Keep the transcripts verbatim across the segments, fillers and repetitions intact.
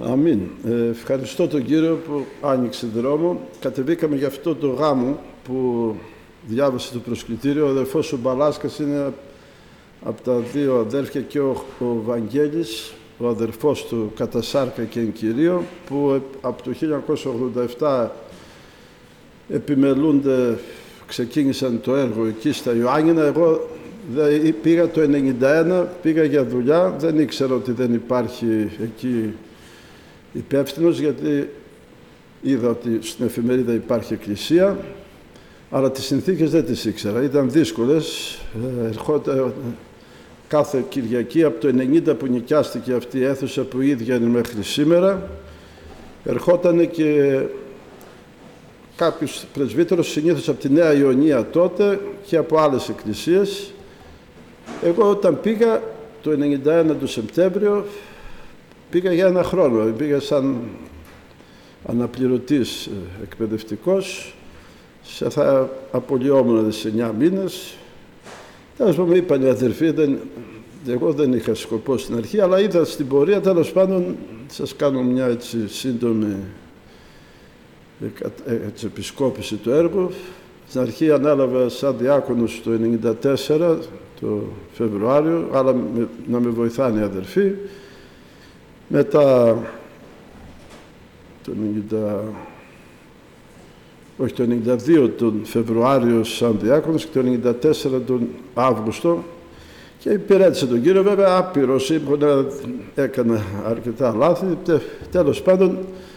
Αμήν. Ε, ευχαριστώ τον Κύριο που άνοιξε δρόμο. Κατεβήκαμε για αυτό το γάμο που διάβασε το προσκλητήριο. Ο αδερφός ο Μπαλάσκας είναι από τα δύο αδέρφια και ο, ο Βαγγέλης, ο αδερφός του κατά σάρκα και εν κυρίω, που από το χίλια εννιακόσια ογδόντα επτά επιμελούνται, ξεκίνησαν το έργο εκεί στα Ιωάννινα. Εγώ πήγα το ενενήντα ένα, πήγα για δουλειά, δεν ήξερα ότι δεν υπάρχει εκεί υπεύθυνος, γιατί είδα ότι στην εφημερίδα υπάρχει εκκλησία, αλλά τις συνθήκες δεν τις ήξερα, ήταν δύσκολες. Ερχόταν κάθε Κυριακή από το ενενήντα που νοικιάστηκε αυτή η αίθουσα που η ίδια είναι μέχρι σήμερα, ερχόταν και κάποιος πρεσβύτερος, συνήθως από τη Νέα Ιωνία τότε και από άλλες εκκλησίες. Εγώ όταν πήγα το ενενήντα ένα το Σεπτέμβριο, πήγα για ένα χρόνο, πήγα σαν αναπληρωτής εκπαιδευτικός, σε θα απολυόμουν σε εννιά μήνες. Τέλος πάντων, είπαν οι αδερφοί, δεν, εγώ δεν είχα σκοπό στην αρχή, αλλά είδα στην πορεία, τέλος πάντων, σας κάνω μια έτσι σύντομη έτσι, επισκόπηση του έργου. Στην αρχή ανέλαβα σαν διάκονος το ενενήντα τέσσερα, το Φεβρουάριο, αλλά με, να με βοηθάνε οι αδερφοί. Μετά το ενενήντα, όχι, το ενενήντα δύο τον Φεβρουάριο σαν διάκονος και το ενενήντα τέσσερα τον Αύγουστο, και υπηρέτησε τον Κύριο. Βέβαια άπειρος ήμουνα, έκανα αρκετά λάθη. Τέλος πάντων,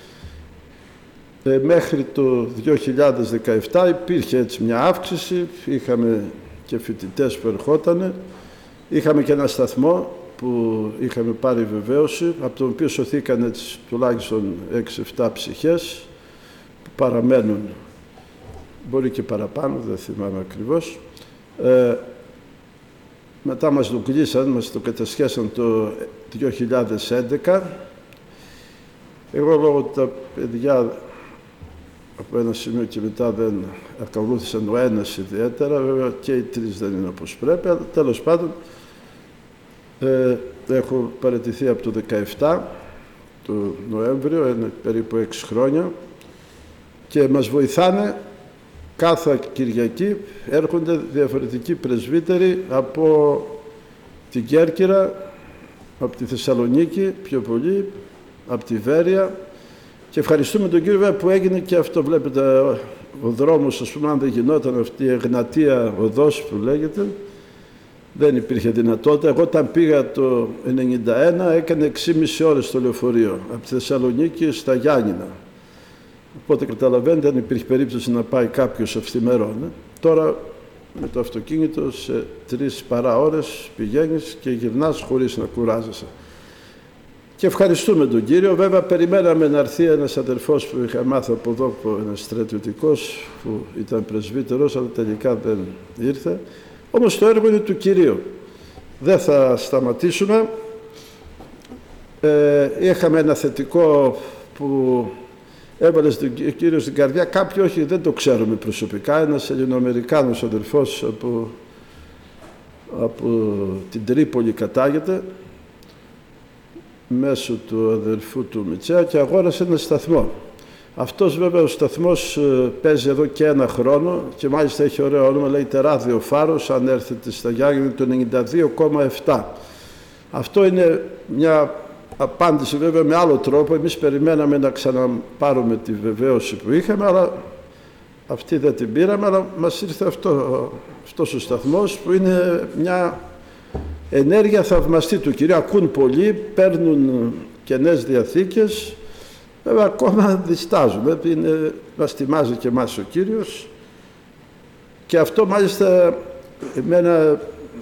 ε, μέχρι το δύο χιλιάδες δεκαεπτά υπήρχε έτσι μια αύξηση, είχαμε και φοιτητές που ερχότανε, είχαμε και ένα σταθμό που είχαμε πάρει βεβαίωση, από τον οποίο σωθήκαν έτσι τουλάχιστον έξι εφτά ψυχές που παραμένουν, μπορεί και παραπάνω, δεν θυμάμαι ακριβώς. Ε, μετά μας το κλείσαν, μας το κατασχέσαν το δύο χιλιάδες έντεκα. Εγώ λόγω ότι τα παιδιά από ένα σημείο και μετά δεν ακολούθησαν ο ένας ιδιαίτερα, βέβαια και οι τρεις δεν είναι όπως πρέπει, αλλά τέλος πάντων ε, έχω παραιτηθεί από το δεκαεπτά, το Νοέμβριο, είναι περίπου έξι χρόνια, και μας βοηθάνε κάθε Κυριακή, έρχονται διαφορετικοί πρεσβύτεροι από την Κέρκυρα, από τη Θεσσαλονίκη πιο πολύ, από τη Βέρεια, και ευχαριστούμε τον Κύριο που έγινε και αυτό. Βλέπετε ο δρόμος, ας πούμε, αν δεν γινόταν αυτή η Εγνατία οδός που λέγεται, δεν υπήρχε δυνατότητα. Εγώ όταν πήγα το ενενήντα ένα έκανε έξι και μισή ώρες το λεωφορείο από τη Θεσσαλονίκη στα Γιάννηνα. Οπότε καταλαβαίνετε, δεν υπήρχε περίπτωση να πάει κάποιος αυθημερών. Ε. Τώρα με το αυτοκίνητο σε τρεις παρά ώρες πηγαίνεις και γυρνάς χωρίς να κουράζεσαι. Και ευχαριστούμε τον Κύριο. Βέβαια περιμέναμε να έρθει ένας αδερφός που είχα μάθει από εδώ, ένας στρατιωτικός που ήταν πρεσβύτερος, αλλά τελικά δεν ήρθε. Όμως το έργο είναι του Κυρίου. Δεν θα σταματήσουμε. Ε, είχαμε ένα θετικό που έβαλε στον Κύριο στην καρδιά. Κάποιοι όχι, δεν το ξέρουμε προσωπικά. Ένας Ελληνοαμερικάνος αδερφός από, από την Τρίπολη κατάγεται, μέσω του αδελφού του Μητσέα, και αγόρασε ένα σταθμό. Αυτός βέβαια ο σταθμός παίζει εδώ και ένα χρόνο και μάλιστα έχει ωραίο όνομα, λέγεται Ράδιο Φάρος, αν έρθετε στα Γιάννηνα, το ενενήντα δύο κόμμα επτά. Αυτό είναι μια απάντηση βέβαια με άλλο τρόπο. Εμείς περιμέναμε να ξαναπάρουμε τη βεβαίωση που είχαμε, αλλά αυτή δεν την πήραμε, αλλά μας ήρθε αυτό, αυτός ο σταθμός που είναι μια ενέργεια θαυμαστή του Κυρίου. Ακούν πολλοί, παίρνουν καινές διαθήκες. Βέβαια ακόμα διστάζουμε, είναι, μας τιμάζει και εμάς ο Κύριος, και αυτό μάλιστα εμένα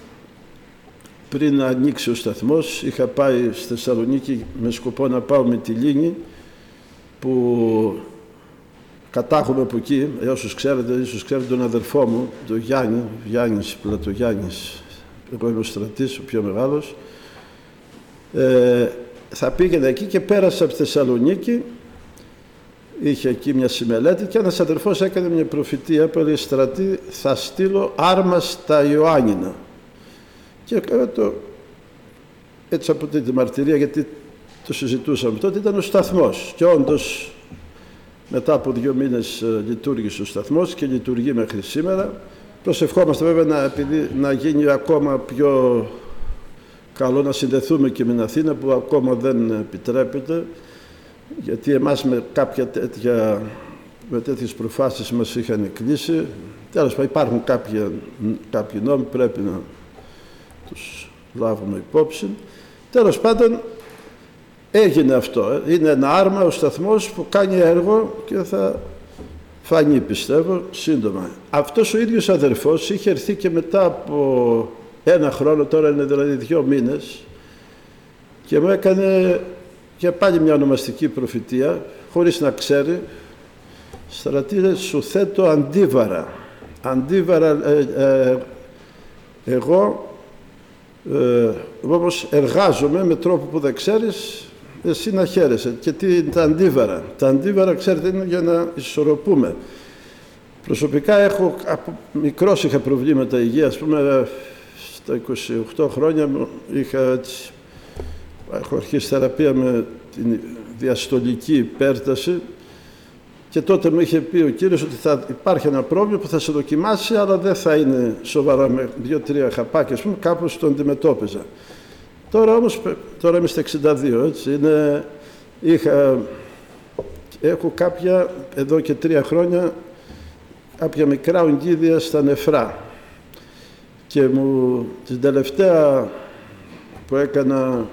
πριν ανοίξει ο σταθμός είχα πάει στη Θεσσαλονίκη με σκοπό να πάω με τη Λίνη που κατάγομαι από εκεί. Όσους ξέρετε, ίσως ξέρετε τον αδερφό μου, τον Γιάννη, Γιάννης Πλατογιάννης, εγώ είμαι ο στρατής, ο πιο μεγάλος. Ε, θα πήγαινε εκεί και πέρασα από τη Θεσσαλονίκη, είχε εκεί μια συμμελέτη και ένας αδερφός έκανε μια προφητεία που έλεγε «Στρατή, θα στείλω άρμα στα Ιωάννινα». Και έκανα το έτσι από τη μαρτυρία, γιατί το συζητούσαμε τότε, ήταν ο σταθμός. Και όντως μετά από δύο μήνες λειτουργήσε ο σταθμός και λειτουργεί μέχρι σήμερα. Προσευχόμαστε βέβαια να, επειδή, να γίνει ακόμα πιο καλό να συνδεθούμε και με την Αθήνα, που ακόμα δεν επιτρέπεται, γιατί εμάς με κάποια τέτοια, με τέτοιες προφάσεις μας είχαν κλείσει. Τέλος πάντων, υπάρχουν κάποια, κάποιοι νόμοι, πρέπει να τους λάβουμε υπόψη. Τέλος πάντων, έγινε αυτό. Είναι ένα άρμα ο σταθμός που κάνει έργο και θα φανεί, πιστεύω, σύντομα. Αυτός ο ίδιος αδερφός είχε έρθει και μετά από ένα χρόνο, τώρα είναι δηλαδή δύο μήνες, και μου έκανε και πάλι μια ονομαστική προφητεία, χωρίς να ξέρει. Στρατήρε, σου θέτω αντίβαρα. Αντίβαρα, ε, ε, εγώ ε, όμως εργάζομαι με τρόπο που δεν ξέρεις, εσύ να χαίρεσαι. Και τι είναι τα αντίβαρα? Τα αντίβαρα, ξέρετε, είναι για να ισορροπούμε. Προσωπικά έχω, από μικρός είχα προβλήματα υγείας, ας πούμε, στα είκοσι οκτώ χρόνια μου είχα έτσι, έχω αρχίσει θεραπεία με την διαστολική υπέρταση, και τότε μου είχε πει ο κύριος ότι θα υπάρχει ένα πρόβλημα που θα σε δοκιμάσει, αλλά δεν θα είναι σοβαρά, με δύο-τρία χαπάκια, ας πούμε, κάπως το αντιμετώπιζα. Τώρα όμως, τώρα είμαι στα εξήντα δύο, έτσι, είναι, είχα, έχω κάποια, εδώ και τρία χρόνια, κάποια μικρά ογκίδια στα νεφρά. Και μου, την τελευταία που έκανα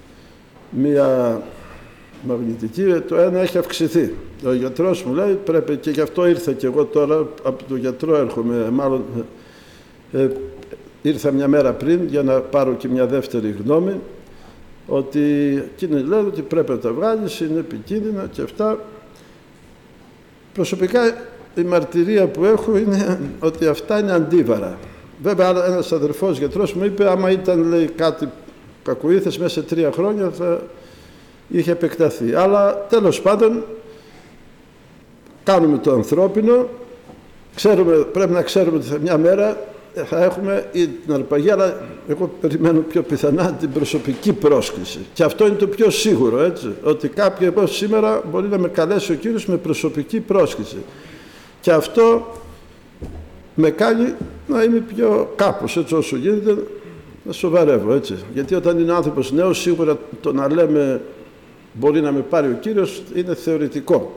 μία μαγνητική, το ένα έχει αυξηθεί. Ο γιατρός μου λέει, πρέπει, και γι' αυτό ήρθα και εγώ τώρα, από τον γιατρό έρχομαι, μάλλον ε, ήρθα μια μέρα πριν για να πάρω και μια δεύτερη γνώμη, ότι εκείνοι λένε ότι πρέπει να τα βγάλεις, είναι επικίνδυνα και αυτά. Προσωπικά η μαρτυρία που έχω είναι ότι αυτά είναι αντίβαρα. Βέβαια ένας αδερφός γιατρός μου είπε, άμα ήταν, λέει, κάτι κακοήθες μέσα σε τρία χρόνια θα είχε επεκταθεί. Αλλά τέλος πάντων κάνουμε το ανθρώπινο, ξέρουμε, πρέπει να ξέρουμε ότι μια μέρα θα έχουμε ή την αρπαγή, αλλά εγώ περιμένω πιο πιθανά την προσωπική πρόσκληση. Και αυτό είναι το πιο σίγουρο, έτσι, ότι κάποιοι εγώ σήμερα μπορεί να με καλέσει ο Κύριος με προσωπική πρόσκληση. Και αυτό με κάνει να είμαι πιο κάπως, έτσι, όσο γίνεται, να σοβαρεύω, έτσι. Γιατί όταν είναι άνθρωπος νέος, σίγουρα το να λέμε μπορεί να με πάρει ο Κύριος είναι θεωρητικό.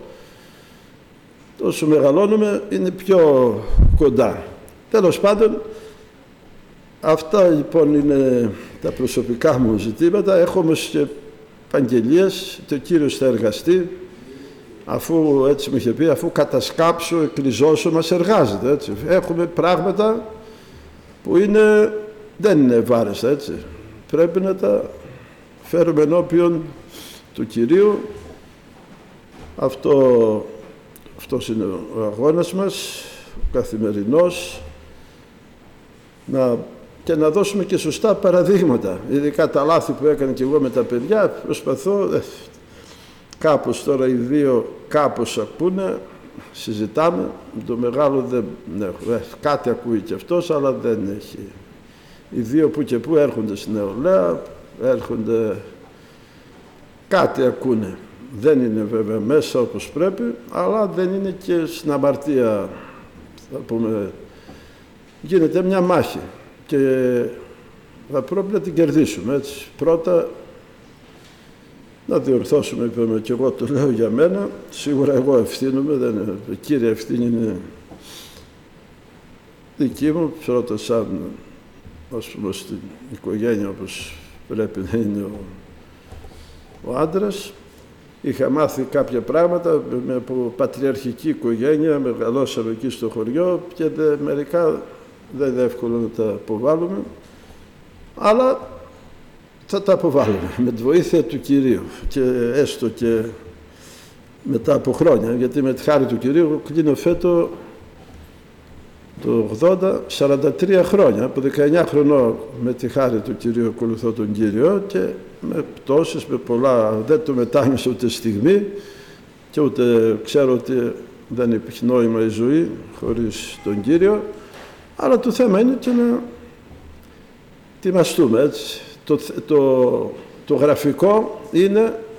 Όσο μεγαλώνουμε είναι πιο κοντά. Τέλος πάντων, αυτά λοιπόν είναι τα προσωπικά μου ζητήματα. Έχω όμως και επαγγελίες, το Κύριος θα εργαστεί, αφού έτσι μου είχε πει, αφού κατασκάψω, εκκλειζώσω, μας εργάζεται, έτσι. Έχουμε πράγματα που είναι, δεν είναι ευάρεστα, έτσι. Πρέπει να τα φέρουμε ενώπιον του Κυρίου. Αυτό, αυτός είναι ο αγώνας μας, ο καθημερινός, να, και να δώσουμε και σωστά παραδείγματα. Ειδικά τα λάθη που έκανα και εγώ με τα παιδιά, προσπαθώ, ε, κάπως τώρα οι δύο κάπως ακούνε, συζητάμε, το μεγάλο δεν έχω, ε, κάτι ακούει και αυτός, αλλά δεν έχει. Οι δύο που και που έρχονται στην νεολαία, έρχονται, κάτι ακούνε. Δεν είναι βέβαια μέσα όπως πρέπει, αλλά δεν είναι και στην αμαρτία, θα πούμε, γίνεται μια μάχη και θα πρέπει να την κερδίσουμε, έτσι. Πρώτα να διορθώσουμε, είπαμε, και εγώ το λέω για μένα, σίγουρα εγώ ευθύνομαι, δεν είναι, η κύρια ευθύνη είναι δική μου, πρώτα σαν, ας πούμε, στην οικογένεια όπως πρέπει να είναι ο, ο άντρας. Είχα μάθει κάποια πράγματα από πατριαρχική οικογένεια, μεγαλώσαμε εκεί στο χωριό και δε, μερικά δεν είναι εύκολο να τα αποβάλουμε, αλλά θα τα αποβάλουμε με τη βοήθεια του Κυρίου και έστω και μετά από χρόνια, γιατί με τη χάρη του Κυρίου κλείνω φέτο το ογδόντα, σαράντα τρία χρόνια, από δεκαεννιά χρονών με τη χάρη του Κυρίου ακολουθώ τον Κύριο και με πτώσεις, με πολλά, δεν το μετάνιωσα ούτε στιγμή και ούτε ξέρω ότι δεν υπάρχει νόημα η ζωή χωρίς τον Κύριο, αλλά το θέμα είναι και να ετοιμαστούμε, έτσι. Το, το, το γραφικό είναι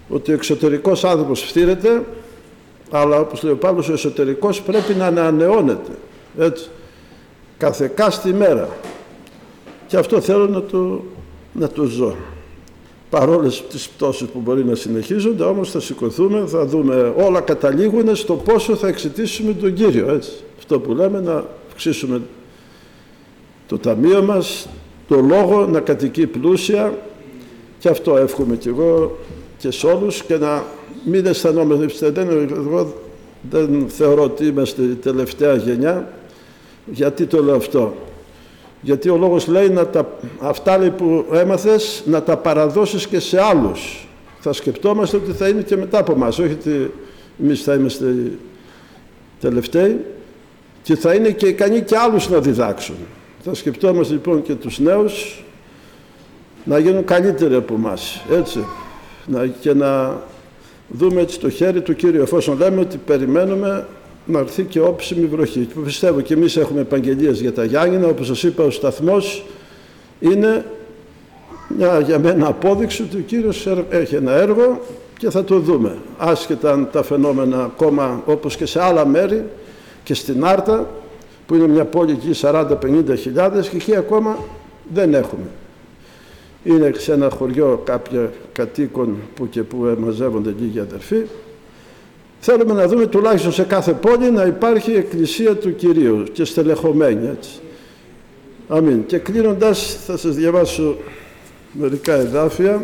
ότι ο εξωτερικός άνθρωπος φθήρεται, αλλά όπως λέει ο Παύλος, ο εσωτερικός πρέπει να ανανεώνεται, έτσι, καθεκάστη μέρα. Και αυτό θέλω να το, να το ζω. Παρόλες τις πτώσεις που μπορεί να συνεχίζονται, όμως θα σηκωθούμε, θα δούμε, όλα καταλήγουν στο πόσο θα εξητήσουμε τον Κύριο, έτσι. Αυτό που λέμε, να αυξήσουμε το ταμείο μας, το λόγο να κατοικεί πλούσια, και αυτό εύχομαι κι εγώ και σε όλους, και να μην αισθανόμαστε. Εγώ δεν θεωρώ ότι είμαστε η τελευταία γενιά. Γιατί το λέω αυτό? Γιατί ο λόγος λέει να τα, αυτά λέει που έμαθες να τα παραδώσεις και σε άλλους. Θα σκεπτόμαστε ότι θα είναι και μετά από εμάς, όχι ότι εμείς θα είμαστε οι τελευταίοι, και θα είναι και ικανοί και άλλους να διδάξουν. Θα σκεπτόμαστε λοιπόν και τους νέους να γίνουν καλύτεροι από εμάς, έτσι, να, και να δούμε έτσι το χέρι του Κύριου, εφόσον λέμε ότι περιμένουμε να έρθει και όψιμη βροχή. Πιστεύω και εμείς έχουμε επαγγελίες για τα Γιάννηνα. Όπως σας είπα, ο σταθμός είναι μια, για μένα, απόδειξη ότι ο Κύριος έχει ένα έργο και θα το δούμε. Άσχετα αν τα φαινόμενα ακόμα, όπως και σε άλλα μέρη, και στην Άρτα, που είναι μια πόλη εκεί σαράντα με πενήντα χιλιάδες, και εκεί ακόμα δεν έχουμε. Είναι σε ένα χωριό κάποια κατοίκων που και που μαζεύονται λίγοι αδερφοί. Θέλουμε να δούμε τουλάχιστον σε κάθε πόλη να υπάρχει εκκλησία του Κυρίου και στελεχωμένη, έτσι. Αμήν. Και κλείνοντας θα σας διαβάσω μερικά εδάφια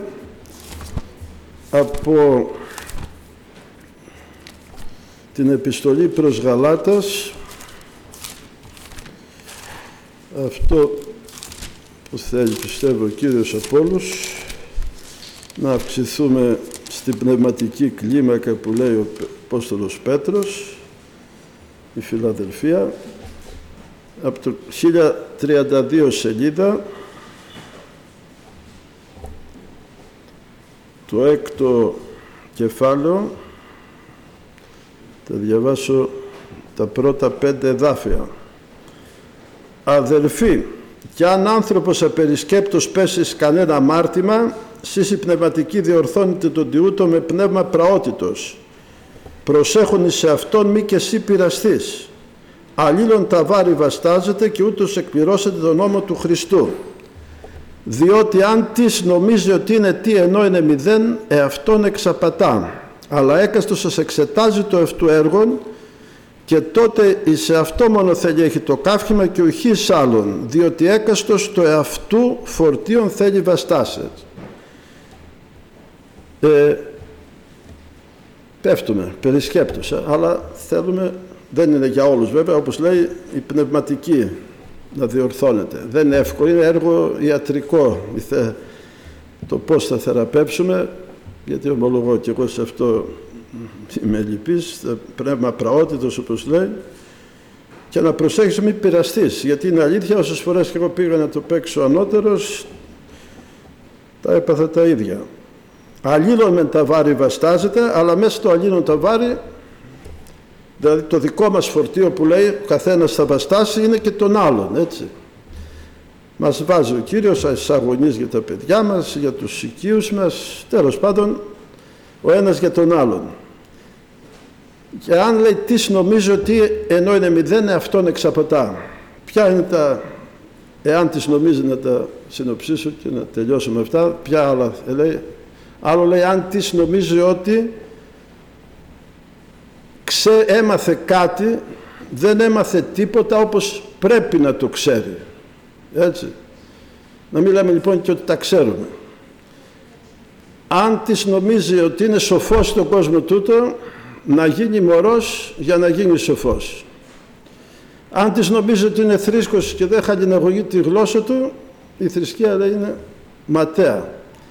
από την επιστολή προς Γαλάτας, αυτό που θέλει, πιστεύω, ο Κύριος από όλους, να αυξηθούμε στην πνευματική κλίμακα που λέει ο Απόστολος Πέτρος, η Φιλαδελφία, από το χίλια τριάντα δύο σελίδα, το έκτο κεφάλαιο, θα διαβάσω τα πρώτα πέντε εδάφια. Αδελφοί, κι αν άνθρωπος απερισκέπτος πέσει σε κανένα αμάρτημα, σεις οι πνευματικοί διορθώνετε τον τιούτο με πνεύμα πραότητος. Προσέχουν σε αυτόν μη και εσύ πειραστείς. Αλλήλων τα βάρη βαστάζετε και ούτως εκπληρώσετε τον νόμο του Χριστού. Διότι αν τις νομίζει ότι είναι τι ενώ είναι μηδέν, εαυτόν εξαπατά. Αλλά έκαστος σας εξετάζει το αυτού έργον, και τότε εις αυτό μόνο θέλει έχει το καύχημα και ουχής άλλων, διότι έκαστος το εαυτού φορτίον θέλει βαστάσετε. Ε, πέφτουμε, περισκέπτως, αλλά θέλουμε, δεν είναι για όλους βέβαια, όπως λέει η πνευματική να διορθώνεται. Δεν είναι εύκολο, είναι έργο ιατρικό το πώς θα θεραπεύσουμε, γιατί ομολογώ και εγώ σε αυτό είμαι λυπής, πνεύμα πραότητος όπως λέει, και να προσέχεις μην πειραστείς, γιατί είναι αλήθεια, όσες φορές και εγώ πήγα να το παίξω ανώτερος, τα έπαθα τα ίδια. Αλλήλων μεν τα βάρη βαστάζεται, αλλά μέσα στο αλλήλων τα βάρη, δηλαδή το δικό μας φορτίο που λέει ο καθένας θα βαστάσει, είναι και των άλλων, έτσι. Μας βάζει ο Κύριος σαν αγωνίες για τα παιδιά μας, για τους οικείους μας, τέλος πάντων ο ένας για τον άλλον. Και αν λέει τι νομίζει ότι ενώ είναι μηδέν, αυτόν εξαπατά. Ποια είναι τα, εάν τις νομίζει, να τα συνοψίσω και να τελειώσουμε αυτά, ποια άλλα λέει? Άλλο λέει αν τις νομίζει ότι ξέ, έμαθε κάτι, δεν έμαθε τίποτα όπως πρέπει να το ξέρει. Έτσι. Να μην λέμε λοιπόν και ότι τα ξέρουμε. Αν της νομίζει ότι είναι σοφός στον κόσμο τούτο, να γίνει μωρός για να γίνει σοφός. Αν της νομίζει ότι είναι θρήσκος και δεν χαλιναγωγεί τη γλώσσα του, η θρησκεία λέει είναι ματέα.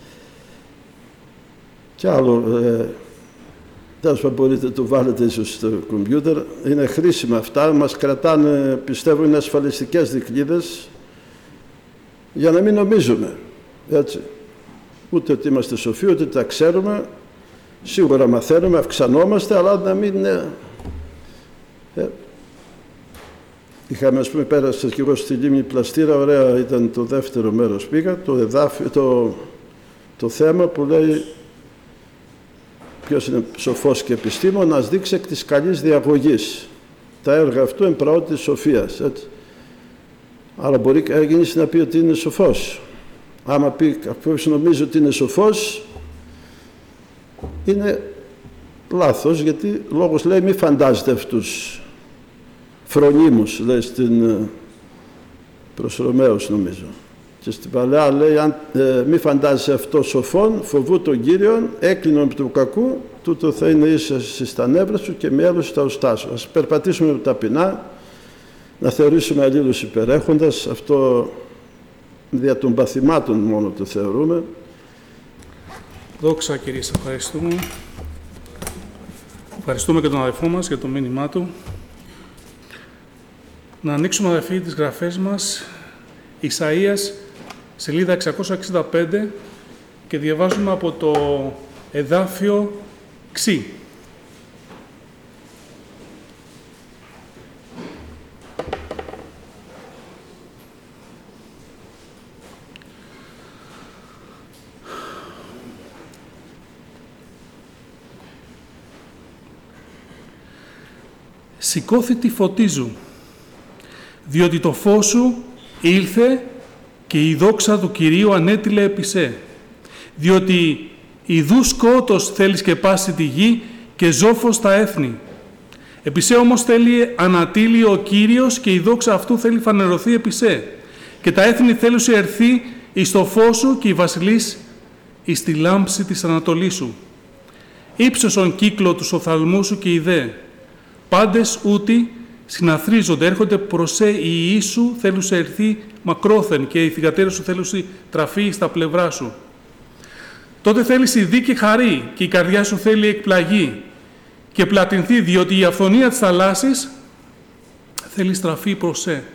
Κι άλλο, ε, τέλος πάντων μπορείτε να το βάλετε ίσως στο κομπιούτερ, είναι χρήσιμα αυτά, μας κρατάνε, πιστεύω είναι ασφαλιστικές δικλείδες για να μην νομίζουμε, έτσι. Ούτε ότι είμαστε σοφοί, ούτε τα ξέρουμε, σίγουρα μαθαίνουμε, αυξανόμαστε, αλλά να μην... Ε, ε, είχαμε, ας πούμε, πέρασα και εγώ στη Λίμνη Πλαστήρα, ωραία ήταν το δεύτερο μέρος πήγα, το εδάφιο, το, το θέμα που λέει ποιος είναι σοφός και επιστήμονας, δείξει εκ της καλής διαγωγής. Τα έργα αυτού εμπραώ της σοφίας, έτσι. Άρα μπορεί κανείς να πει ότι είναι σοφός. Άμα πει κάποιος νομίζει ότι είναι σοφός, είναι λάθος, γιατί λόγος λέει μη φαντάζεται αυτούς φρονίμους, λέει στην προς Ρωμαίους νομίζω. Και στην Παλαιά λέει αν, ε, μη φαντάζεσαι αυτό σοφόν, φοβού τον Κύριον, έκλεινον του κακού, τούτο θα είναι ίσως στα νεύρα σου και μέλος στα οστά σου. Ας περπατήσουμε ταπεινά, να θεωρήσουμε αλλήλους υπερέχοντας, αυτό δια των παθημάτων μόνο το θεωρούμε. Δόξα Κύριε, σε ευχαριστούμε. Ευχαριστούμε και τον αδελφό μας για το μήνυμά του. Να ανοίξουμε, αδελφοί, τις γραφές μας, Ισαΐας, σελίδα εξακόσια εξήντα πέντε, και διαβάζουμε από το εδάφιο Ξ. Σηκώθητη φωτίζου, διότι το φως σου ήλθε και η δόξα του Κυρίου ανέτειλε επί σε. Διότι ιδού σκότος θέλει σκεπάσει τη γη και ζόφος τα έθνη. Επί σε όμως θέλει ανατείλει ο Κύριος και η δόξα αυτού θέλει φανερωθεί επί σε. Και τα έθνη θέλουν σε ερθεί εις το φως σου και η βασιλής εις τη λάμψη της ανατολής σου. Ήψωσον κύκλο του οφθαλμού σου και ιδέ. Πάντες ούτι συναθρίζονται, έρχονται προς σε οι ιοί σου, θέλουν σε ερθεί μακρόθεν και οι θυγατέρες σου θέλουν σε τραφεί στα πλευρά σου. Τότε θέλεις η δίκη χαρή και η καρδιά σου θέλει εκπλαγή και πλατινθεί, διότι η αυθονία της θαλάσσης θέλει στραφεί προς σε.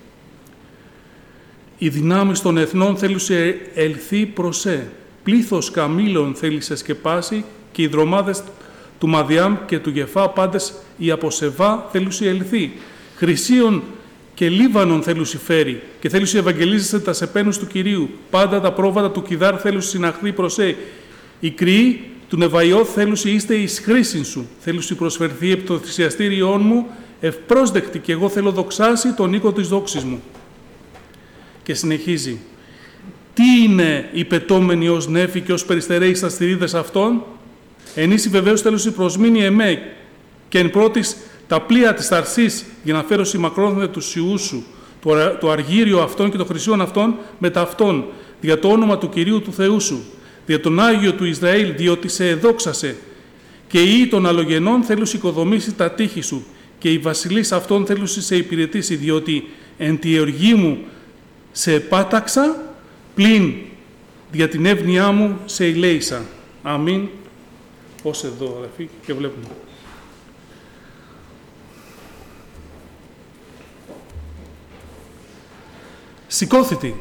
Οι δυνάμεις των εθνών θέλουν σε ελθεί προς σε. Πλήθος καμήλων θέλει σε σκεπάσει και οι δρομάδες του Μαδιάμ και του Γεφά πάντες η αποσεβά θέλουσι ελθεί. Χρυσίων και Λίβανον θέλουσι φέρει και θέλουσι ευαγγελίζεσαι τα σεπένους του Κυρίου. Πάντα τα πρόβατα του Κιδάρ θέλουσι συναχθεί προς σε. Οι κρυοί του Νεβαϊώθ θέλουσι είστε εις χρήσιν σου. Θέλουσι προσφερθεί επί το θυσιαστήριόν μου ευπρόσδεκτη και εγώ θέλω δοξάσει τον οίκο της δόξης μου. Και συνεχίζει. Τι είναι η πετώμενη ως νέφη και ως περιστερέει στα στηρίδες αυτών. Ενίσχυ βεβαίως θέλουσι προσμείνει εμέ και εν πρώτης τα πλοία της Ταρσής για να φέρω μακρόθεν του Ιού σου, το, το αργύριο αυτών και το χρυσίον αυτών μετά αυτών, δια το όνομα του Κυρίου του Θεού σου, δια τον Άγιο του Ισραήλ, διότι σε εδόξασε. Και οι των αλλογενών θέλουσι οικοδομήσει τα τείχη σου, και οι βασιλείς αυτών θέλουσι σε υπηρετήσει, διότι εν τη οργή μου σε επάταξα, πλην δια την εύνοιά μου σε ηλέησα. Αμήν. Ως εδώ, αδελφοί, και βλέπουμε. Σηκώθητη.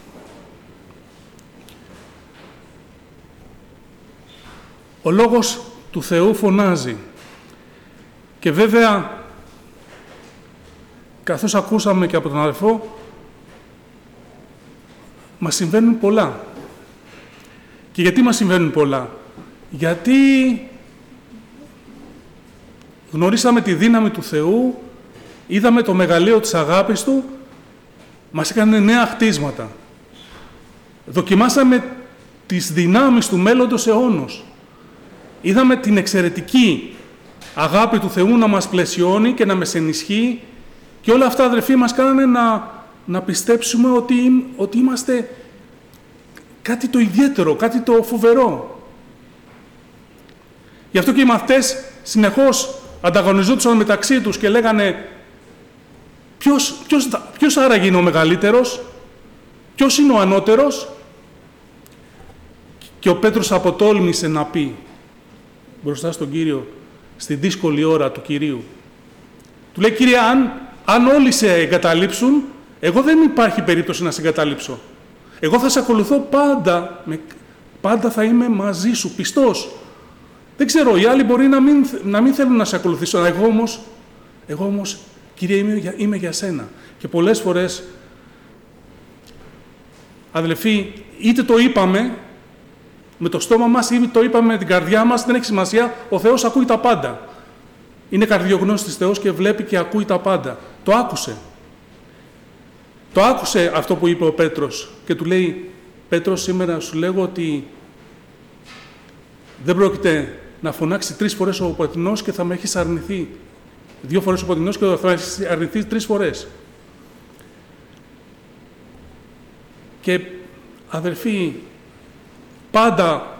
Ο Λόγος του Θεού φωνάζει. Και βέβαια, καθώς ακούσαμε και από τον αδελφό, μας συμβαίνουν πολλά. Και γιατί μας συμβαίνουν πολλά? Γιατί γνωρίσαμε τη δύναμη του Θεού, είδαμε το μεγαλείο της αγάπης Του, μας έκανε νέα χτίσματα. Δοκιμάσαμε τις δυνάμεις του μέλλοντος αιώνος. Είδαμε την εξαιρετική αγάπη του Θεού να μας πλαισιώνει και να μας ενισχύει και όλα αυτά, αδερφοί, μας κάνανε να, να πιστέψουμε ότι, ότι είμαστε κάτι το ιδιαίτερο, κάτι το φοβερό. Γι' αυτό και οι μαθητές συνεχώς ανταγωνιζόντουσαν μεταξύ τους και λέγανε ποιος, ποιος, ποιος άραγε είναι ο μεγαλύτερος, ποιος είναι ο ανώτερος. Και ο Πέτρος αποτόλμησε να πει μπροστά στον Κύριο, στη δύσκολη ώρα του Κυρίου. Του λέει, Κύριε, αν, αν όλοι σε εγκαταλείψουν, εγώ δεν υπάρχει περίπτωση να σε εγκαταλείψω. Εγώ θα σε ακολουθώ πάντα, με, πάντα θα είμαι μαζί σου, πιστός. Δεν ξέρω, οι άλλοι μπορεί να μην, να μην θέλουν να σε ακολουθήσω, αλλά εγώ όμως, εγώ όμως, Κύριε, είμαι για, είμαι για σένα. Και πολλές φορές, αδελφοί, είτε το είπαμε με το στόμα μας ή το είπαμε με την καρδιά μας, δεν έχει σημασία, ο Θεός ακούει τα πάντα. Είναι καρδιογνώστης Θεός και βλέπει και ακούει τα πάντα. Το άκουσε. Το άκουσε αυτό που είπε ο Πέτρος και του λέει, Πέτρος, σήμερα σου λέγω ότι δεν πρόκειται να φωνάξει τρεις φορές ο Ποτεινός και θα με έχεις αρνηθεί. Δύο φορές ο Ποτεινός και θα με έχεις αρνηθεί τρεις φορές. Και αδερφοί, πάντα,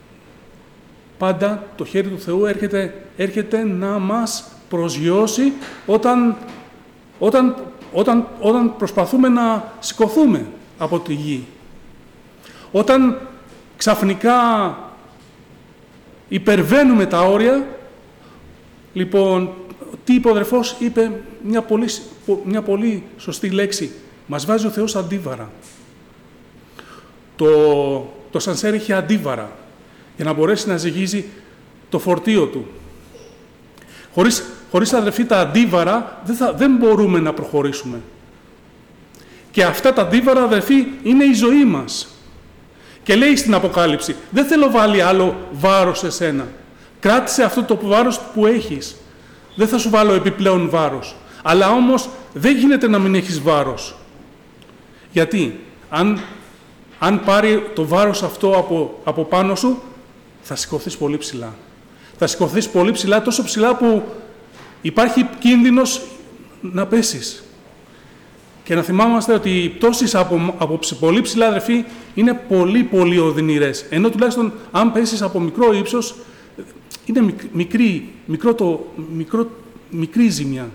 πάντα το χέρι του Θεού έρχεται, έρχεται να μας προσγειώσει όταν, όταν, όταν, όταν προσπαθούμε να σηκωθούμε από τη γη. Όταν ξαφνικά υπερβαίνουμε τα όρια, λοιπόν, τι είπε ο αδερφός, είπε μια πολύ, μια πολύ σωστή λέξη. Μας βάζει ο Θεός αντίβαρα. Το, το σανσέρ είχε αντίβαρα για να μπορέσει να ζυγίζει το φορτίο του. Χωρίς, χωρίς αδερφοί τα αντίβαρα δεν, θα, δεν μπορούμε να προχωρήσουμε. Και αυτά τα αντίβαρα, αδερφοί, είναι η ζωή μας. Και λέει στην Αποκάλυψη, δεν θέλω βάλει άλλο βάρος σε σένα. Κράτησε αυτό το βάρος που έχεις. Δεν θα σου βάλω επιπλέον βάρος. Αλλά όμως δεν γίνεται να μην έχεις βάρος. Γιατί, αν, αν πάρει το βάρος αυτό από, από πάνω σου, θα σηκωθείς πολύ ψηλά. Θα σηκωθείς πολύ ψηλά, τόσο ψηλά που υπάρχει κίνδυνος να πέσεις. Και να θυμάμαστε ότι οι πτώσεις από, από πολύ ψηλά, αδερφοί, είναι πολύ πολύ οδυνηρές. Ενώ τουλάχιστον αν πέσεις από μικρό ύψος, είναι μικρή, μικρό το, μικρό, μικρή ζημιά.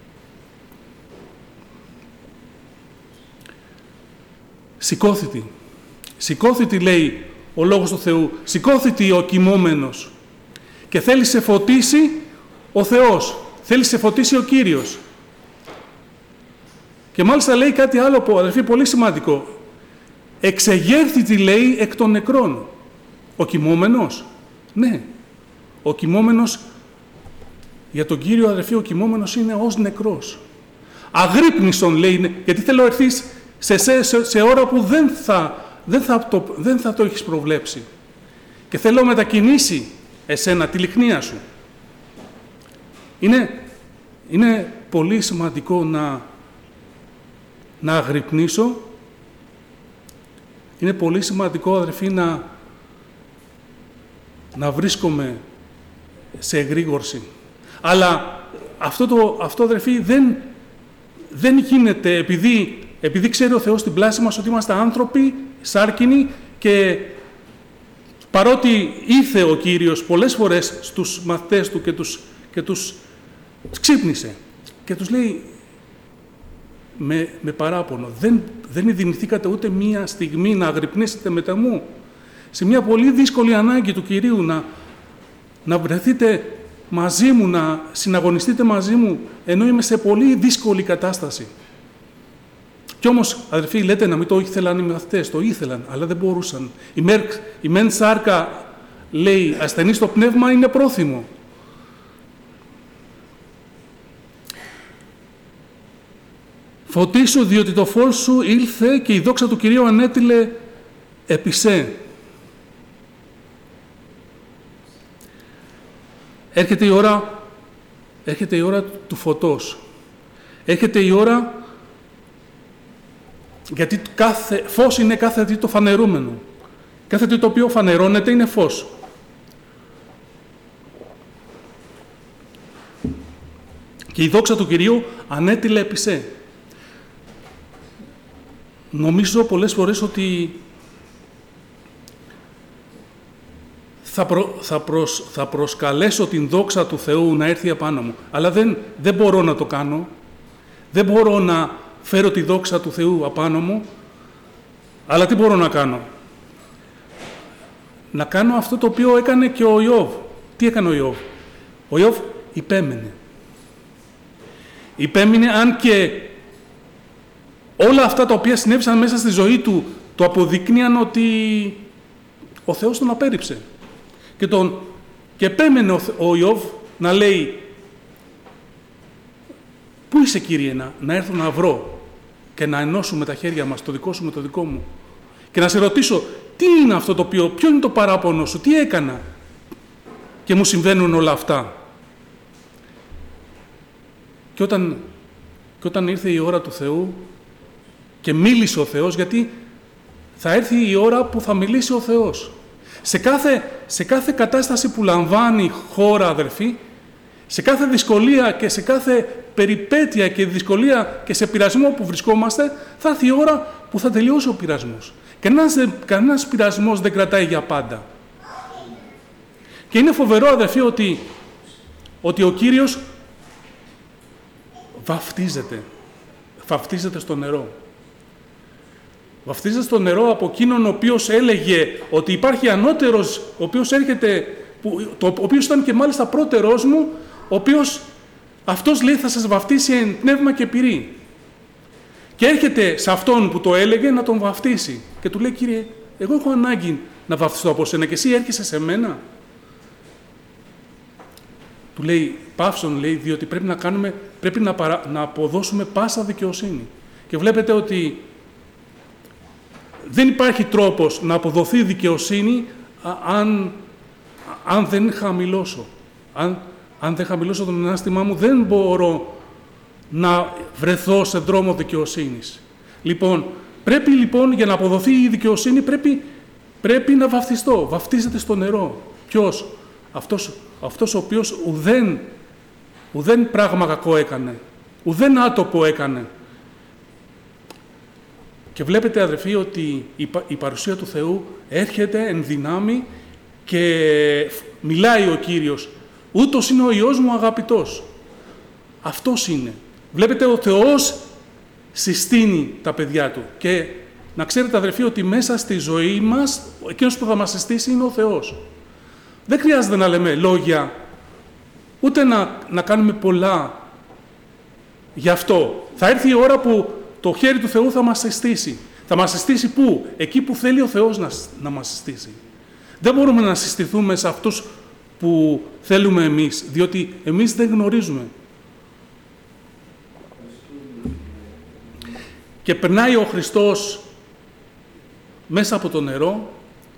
Σηκώθητη. Σηκώθητη, λέει ο Λόγος του Θεού. Σηκώθητη ο κοιμόμενος. Και θέλει σε φωτίσει ο Θεός. Θέλει σε φωτίσει ο Κύριος. Και μάλιστα λέει κάτι άλλο που, αδερφοί, πολύ σημαντικό. Εξεγέρθητη, λέει, εκ των νεκρών. Ο κοιμόμενος. Ναι. Ο κοιμόμενος, για τον Κύριο, αδερφοί, ο κοιμόμενος είναι ως νεκρός. Αγρύπνησον, λέει, γιατί θέλω να έρθεις σε, σε, σε, σε ώρα που δεν θα, δεν, θα το, δεν θα το έχεις προβλέψει. Και θέλω να μετακινήσει εσένα, τη λυχνία σου. Είναι, είναι πολύ σημαντικό να, να αγρυπνήσω. Είναι πολύ σημαντικό, αδερφοί, να, να βρίσκομαι σε εγρήγορση. Αλλά αυτό, το, αυτό αδερφοί, δεν, δεν γίνεται επειδή, επειδή ξέρει ο Θεός στην πλάση μας ότι είμαστε άνθρωποι, σάρκινοι, και παρότι ήρθε ο Κύριος πολλές φορές στους μαθητές του και τους, και τους ξύπνησε και τους λέει με, με παράπονο, δεν, δεν δυνηθήκατε ούτε μία στιγμή να αγρυπνήσετε μετά μου, σε μια πολύ δύσκολη ανάγκη του Κυρίου, να, να βρεθείτε μαζί μου, να συναγωνιστείτε μαζί μου, ενώ είμαι σε πολύ δύσκολη κατάσταση. Κι όμως, αδερφοί, λέτε να μην το ήθελαν οι μαθητές, το ήθελαν, αλλά δεν μπορούσαν. Η, Μέρκ, η μεν σάρκα, λέει, ασθενή στο πνεύμα, είναι πρόθυμο. Φωτίσου, διότι το φως σου ήλθε και η δόξα του Κυρίου ανέτειλε επί σε. Έρχεται η ώρα, έρχεται η ώρα του φωτός. Έρχεται η ώρα, γιατί κάθε, φως είναι κάθε τι το φανερούμενο. Κάθε τι το οποίο φανερώνεται είναι φως. Και η δόξα του Κυρίου ανέτειλε επί σε. Νομίζω πολλές φορές ότι θα, προ, θα, προσ, θα προσκαλέσω την δόξα του Θεού να έρθει επάνω μου. Αλλά δεν, δεν μπορώ να το κάνω. Δεν μπορώ να φέρω τη δόξα του Θεού απάνω μου. Αλλά τι μπορώ να κάνω? Να κάνω αυτό το οποίο έκανε και ο Ιώβ. Τι έκανε ο Ιώβ? Ο Ιώβ υπέμενε. Υπέμεινε, αν και όλα αυτά τα οποία συνέβησαν μέσα στη ζωή του το αποδεικνύαν ότι ο Θεός τον απέρριψε. Και, τον, και επέμενε ο, ο Ιώβ να λέει, πού είσαι, Κύριε, να, να έρθω να βρω και να ενώσουμε τα χέρια μας, το δικό σου με το δικό μου. και να σε ρωτήσω τι είναι αυτό το οποίο, ποιο είναι το παράπονο σου, τι έκανα και μου συμβαίνουν όλα αυτά. Και όταν, και όταν ήρθε η ώρα του Θεού και μίλησε ο Θεός, γιατί θα έρθει η ώρα που θα μιλήσει ο Θεός. Σε κάθε, σε κάθε κατάσταση που λαμβάνει χώρα, αδερφοί, σε κάθε δυσκολία και σε κάθε περιπέτεια και δυσκολία και σε πειρασμό που βρισκόμαστε, θα έρθει η ώρα που θα τελειώσει ο πειρασμός. Κανένας, κανένας πειρασμός δεν κρατάει για πάντα. Και είναι φοβερό, αδερφοί, ότι, ότι ο Κύριος βαφτίζεται. Βαφτίζεται στο νερό. Βαφτίζεται στο νερό από εκείνον ο οποίος έλεγε ότι υπάρχει ανώτερος, ο οποίος έρχεται, που, το, ο οποίος ήταν και μάλιστα πρώτερός μου, ο οποίος αυτός λέει θα σας βαφτίσει εν πνεύμα και πυρί. Και έρχεται σε αυτόν που το έλεγε να τον βαφτίσει. Και του λέει, Κύριε, εγώ έχω ανάγκη να βαφτιστώ από σένα και εσύ έρχεσαι σε μένα. Του λέει, παύσον, λέει, διότι πρέπει να κάνουμε, πρέπει να, παρα, να αποδώσουμε πάσα δικαιοσύνη. Και βλέπετε ότι δεν υπάρχει τρόπος να αποδοθεί δικαιοσύνη αν, αν δεν χαμηλώσω. Αν, αν δεν χαμηλώσω τον ανάστημά μου, δεν μπορώ να βρεθώ σε δρόμο δικαιοσύνης. Λοιπόν, πρέπει λοιπόν για να αποδοθεί η δικαιοσύνη, πρέπει, πρέπει να βαφτιστώ. Βαφτίζεται στο νερό. Ποιος? Αυτός, αυτός ο οποίος ουδέν, ουδέν πράγμα κακό έκανε. Ουδέν άτοπο έκανε. Και βλέπετε, αδερφοί, ότι η παρουσία του Θεού έρχεται εν δυνάμει και μιλάει ο Κύριος. Ούτως είναι ο Υιός μου αγαπητός. Αυτός είναι. Βλέπετε, ο Θεός συστήνει τα παιδιά Του. Και να ξέρετε, αδερφοί, ότι μέσα στη ζωή μας, εκείνος που θα μας συστήσει είναι ο Θεός. Δεν χρειάζεται να λέμε λόγια, ούτε να, να κάνουμε πολλά γι' αυτό. Θα έρθει η ώρα που το χέρι του Θεού θα μας συστήσει. Θα μας συστήσει πού? Εκεί που θέλει ο Θεός να, να μας συστήσει. Δεν μπορούμε να συστηθούμε σε αυτούς που θέλουμε εμείς, διότι εμείς δεν γνωρίζουμε. Και περνάει ο Χριστός μέσα από το νερό,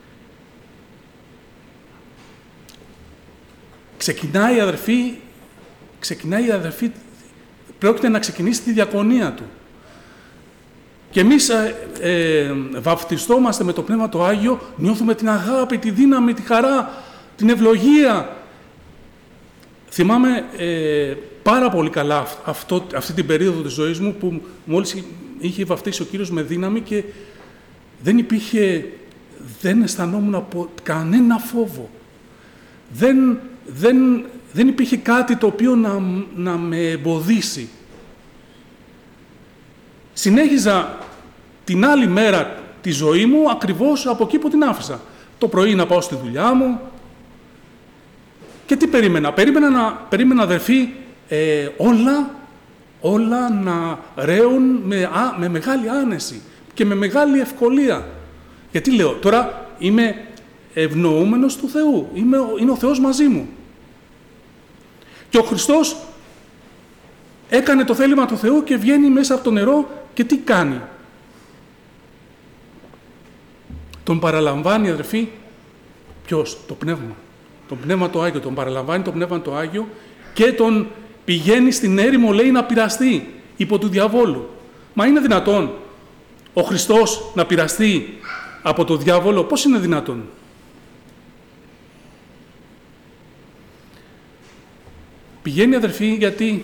ξεκινάει, αδερφοί, ξεκινάει, αδερφοί, πρόκειται να ξεκινήσει τη διακονία Του. Και εμείς ε, ε, βαφτιστόμαστε με το Πνεύμα το Άγιο, νιώθουμε την αγάπη, τη δύναμη, τη χαρά, την ευλογία. Θυμάμαι ε, πάρα πολύ καλά αυτό, αυτή την περίοδο της ζωής μου που μόλις είχε βαφτίσει ο Κύριος με δύναμη και δεν υπήρχε, δεν αισθανόμουν από κανένα φόβο. Δεν, δεν, δεν υπήρχε κάτι το οποίο να, να με εμποδίσει. Συνέχιζα την άλλη μέρα τη ζωή μου ακριβώς από εκεί που την άφησα. Το πρωί να πάω στη δουλειά μου. Και τι περίμενα. Περίμενα, να, περίμενα αδερφοί, ε, όλα, όλα να ρέουν με, α, με μεγάλη άνεση και με μεγάλη ευκολία. Γιατί λέω, τώρα είμαι ευνοούμενος του Θεού. Είμαι, είναι ο Θεός μαζί μου. Και ο Χριστός έκανε το θέλημα του Θεού και βγαίνει μέσα από το νερό και τι κάνει? Τον παραλαμβάνει, αδερφοί, ποιος? Το Πνεύμα. Το Πνεύμα το Άγιο. Τον παραλαμβάνει το Πνεύμα το Άγιο και τον πηγαίνει στην έρημο, λέει, να πειραστεί υπό του διαβόλου. Μα είναι δυνατόν ο Χριστός να πειραστεί από το διάβολο? Πώς είναι δυνατόν? Πηγαίνει, αδερφοί, γιατί,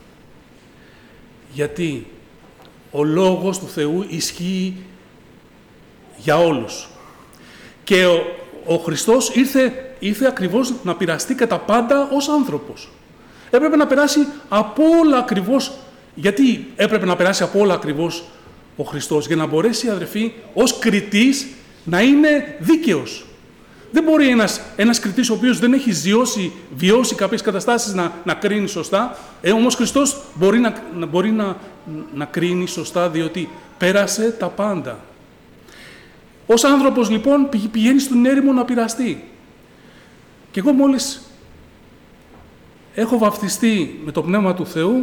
γιατί ο Λόγος του Θεού ισχύει για όλους. Και ο, ο Χριστός ήρθε, ήρθε ακριβώς να πειραστεί κατά πάντα ως άνθρωπος. Έπρεπε να περάσει από όλα ακριβώς. Γιατί έπρεπε να περάσει από όλα ακριβώς ο Χριστός? Για να μπορέσει, αδερφοί, ως κριτής να είναι δίκαιος. Δεν μπορεί ένας, ένας κριτής ο οποίος δεν έχει ζιώσει, βιώσει κάποιες καταστάσεις να, να κρίνει σωστά. Ε, όμως Χριστός μπορεί, να, να, μπορεί να, να κρίνει σωστά, διότι πέρασε τα πάντα. Ως άνθρωπος, λοιπόν, πηγαίνει στον έρημο να πειραστεί. Και εγώ μόλις έχω βαφτιστεί με το Πνεύμα του Θεού,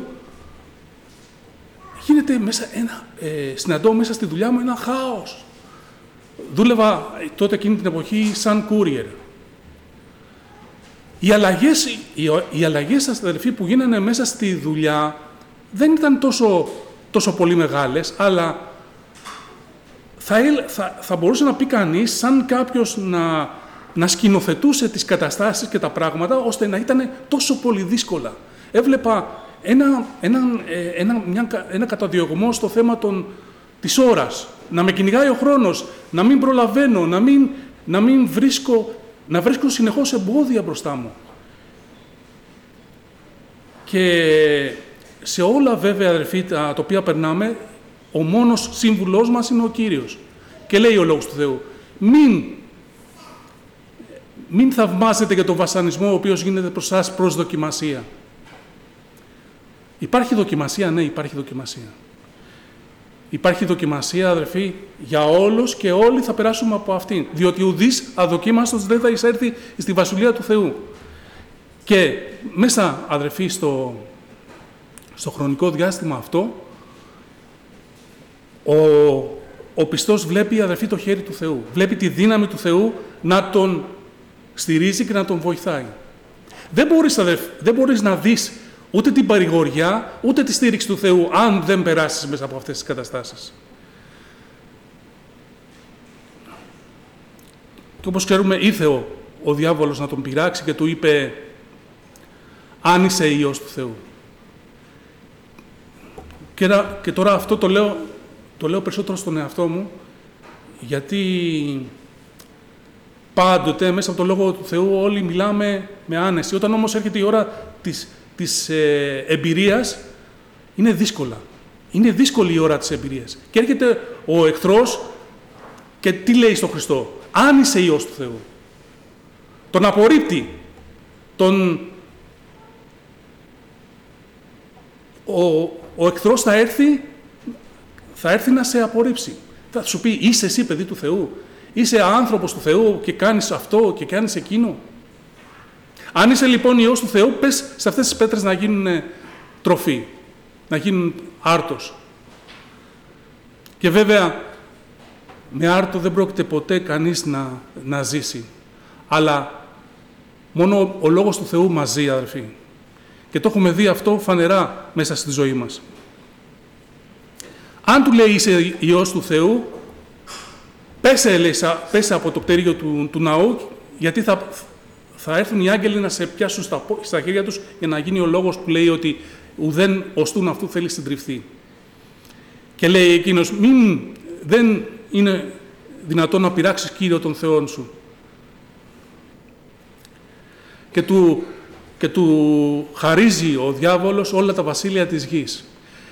γίνεται μέσα ένα, ε, συναντώ μέσα στη δουλειά μου ένα χάος. δούλευα τότε εκείνη την εποχή σαν courier. Οι αλλαγές, οι, οι αλλαγές, αδελφοί, που γίνανε μέσα στη δουλειά δεν ήταν τόσο, τόσο πολύ μεγάλες, αλλά θα, θα, θα μπορούσε να πει κανείς, σαν κάποιος να, να σκηνοθετούσε τις καταστάσεις και τα πράγματα, ώστε να ήταν τόσο πολύ δύσκολα. Έβλεπα ένα, ένα, ένα, μια, ένα καταδιωγμό στο θέμα των, της ώρας. Να με κυνηγάει ο χρόνος, να μην προλαβαίνω, να μην, να μην βρίσκω, να βρίσκω συνεχώς εμπόδια μπροστά μου. Και σε όλα βέβαια, αδερφοί, τα, τα οποία περνάμε, ο μόνος σύμβουλός μας είναι ο Κύριος. Και λέει ο Λόγος του Θεού, μην, μην θαυμάζετε για τον βασανισμό ο οποίος γίνεται προς σας προς δοκιμασία. Υπάρχει δοκιμασία, ναι, υπάρχει δοκιμασία. Υπάρχει δοκιμασία, αδερφοί, για όλους και όλοι θα περάσουμε από αυτήν. Διότι ουδής αδοκίμαστος δεν θα εισέρθει στη Βασιλεία του Θεού. Και μέσα, αδερφοί, στο, στο χρονικό διάστημα αυτό, ο, ο πιστός βλέπει, αδερφοί, το χέρι του Θεού. Βλέπει τη δύναμη του Θεού να τον στηρίζει και να τον βοηθάει. Δεν μπορείς, αδερφοί, δεν μπορείς να δεις ούτε την παρηγοριά, ούτε τη στήριξη του Θεού, αν δεν περάσεις μέσα από αυτές τις καταστάσεις. Και όπως ξέρουμε, ήρθε ο, ο διάβολος να τον πειράξει και του είπε, αν είσαι Υιός του Θεού. Και, και τώρα αυτό το λέω, το λέω περισσότερο στον εαυτό μου, γιατί πάντοτε μέσα από το Λόγο του Θεού όλοι μιλάμε με άνεση. Όταν όμως έρχεται η ώρα της της ε, εμπειρίας, είναι δύσκολα. Είναι δύσκολη η ώρα της εμπειρίας. Και έρχεται ο εχθρός και τι λέει στον Χριστό? Αν είσαι Υιός του Θεού. Τον απορρίπτει. Τον... Ο, ο εχθρός θα έρθει, θα έρθει να σε απορρίψει. Θα σου πει, είσαι εσύ παιδί του Θεού. Είσαι άνθρωπος του Θεού και κάνεις αυτό και κάνεις εκείνο. Αν είσαι λοιπόν Υιός του Θεού, πες σε αυτές τις πέτρες να γίνουν τροφή, να γίνουν άρτος. Και βέβαια, με άρτο δεν πρόκειται ποτέ κανείς να, να ζήσει. Αλλά μόνο ο Λόγος του Θεού μας ζει, αδερφοί. Και το έχουμε δει αυτό φανερά μέσα στη ζωή μας. Αν του λέει είσαι Υιός του Θεού, πέσε, λέει, πέσε από το πτέρυγιο του, του ναού, γιατί θα... θα έρθουν οι άγγελοι να σε πιάσουν στα, στα χέρια τους για να γίνει ο λόγος που λέει ότι ουδέν οστούν αυτού θέλει συντριφθεί. Και λέει εκείνος, μην, δεν είναι δυνατόν να πειράξεις Κύριο τον Θεόν σου. Και του, και του χαρίζει ο διάβολος όλα τα βασίλεια της γης.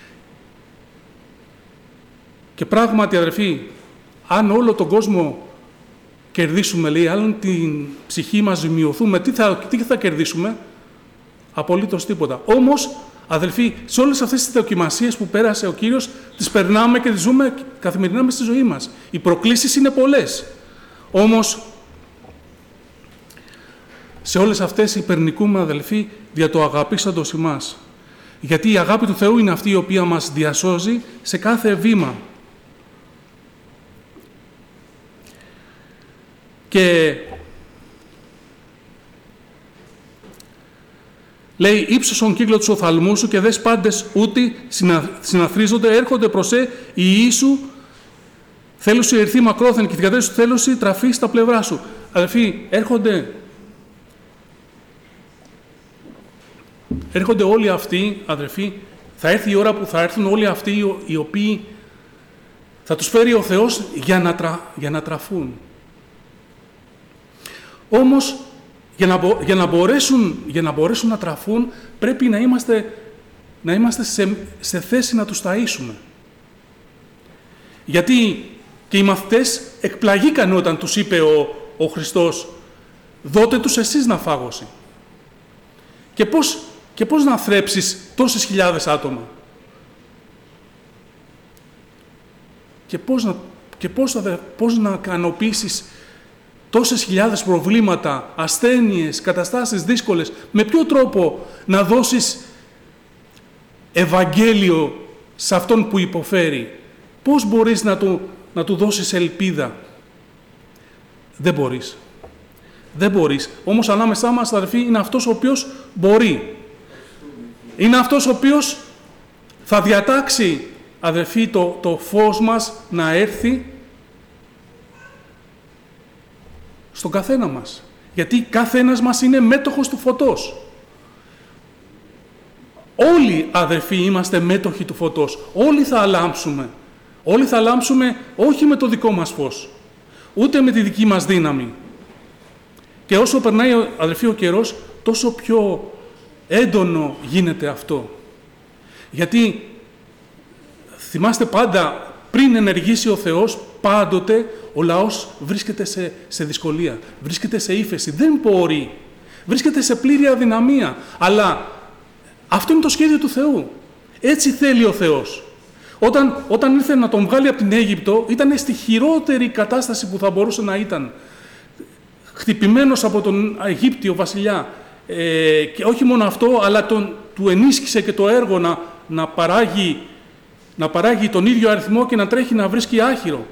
Και πράγματι, αδερφοί, αν όλο τον κόσμο κερδίσουμε, λέει, αν την ψυχή μας ζημιωθούμε, τι θα, τι θα κερδίσουμε? Απολύτως τίποτα. Όμως, αδελφοί, σε όλες αυτές τις δοκιμασίες που πέρασε ο Κύριος, τις περνάμε και τις ζούμε καθημερινά μες στη ζωή μας. Οι προκλήσεις είναι πολλές. Όμως, σε όλες αυτές υπερνικούμε, αδελφοί, δια το αγαπήσαντος ημάς. Γιατί η αγάπη του Θεού είναι αυτή η οποία μας διασώζει σε κάθε βήμα. Και λέει, ύψωσον κύκλο τους οφθαλμούς σου και δες πάντες ούτι συναθρίζονται, έρχονται προς ε, η Ιησού, θέλουσι ερθεί μακρόθεν και θυγατέρη σου θέλουσι τραφεί στα πλευρά σου. Αδελφοί, έρχονται, έρχονται όλοι αυτοί, αδελφοί, θα έρθει η ώρα που θα έρθουν όλοι αυτοί οι οποίοι θα τους φέρει ο Θεός για να, τρα, για να τραφούν. Όμως, για να, μπο, για, να μπορέσουν, για να μπορέσουν να τραφούν, πρέπει να είμαστε, να είμαστε σε, σε θέση να τους ταΐσουμε. Γιατί και οι μαθητές εκπλαγήκαν όταν τους είπε ο, ο Χριστός, δώτε τους εσείς να φάγωσι. Και πώς, και πώς να θρέψεις τόσες χιλιάδες άτομα. Και πώς να, και πώς να, πώς να ικανοποιήσεις τόσες χιλιάδες προβλήματα, ασθένειες, καταστάσεις δύσκολες. Με ποιο τρόπο να δώσεις Ευαγγέλιο σε αυτόν που υποφέρει. Πώς μπορείς να του, να του δώσεις ελπίδα. Δεν μπορείς. Δεν μπορείς. Όμως ανάμεσά μας, αδερφοί, είναι αυτός ο οποίος μπορεί. Είναι αυτός ο οποίος θα διατάξει, αδερφοί, το, το φως μας να έρθει στον καθένα μας. Γιατί κάθε ένας μας είναι μέτοχος του φωτός. Όλοι, αδερφοί, είμαστε μέτοχοι του φωτός. Όλοι θα λάμψουμε. Όλοι θα λάμψουμε όχι με το δικό μας φως, ούτε με τη δική μας δύναμη. Και όσο περνάει, αδερφοί, ο καιρός, τόσο πιο έντονο γίνεται αυτό. Γιατί θυμάστε πάντα, πριν ενεργήσει ο Θεός, πάντοτε ο λαός βρίσκεται σε, σε δυσκολία, βρίσκεται σε ύφεση, δεν μπορεί, βρίσκεται σε πλήρη αδυναμία. Αλλά αυτό είναι το σχέδιο του Θεού. Έτσι θέλει ο Θεός. Όταν, όταν ήρθε να τον βγάλει από την Αίγυπτο, ήταν στη χειρότερη κατάσταση που θα μπορούσε να ήταν. Χτυπημένος από τον Αιγύπτιο βασιλιά. Ε, και όχι μόνο αυτό, αλλά τον, του ενίσχυσε και το έργο να, να, παράγει, να παράγει τον ίδιο αριθμό και να τρέχει να βρίσκει άχυρο.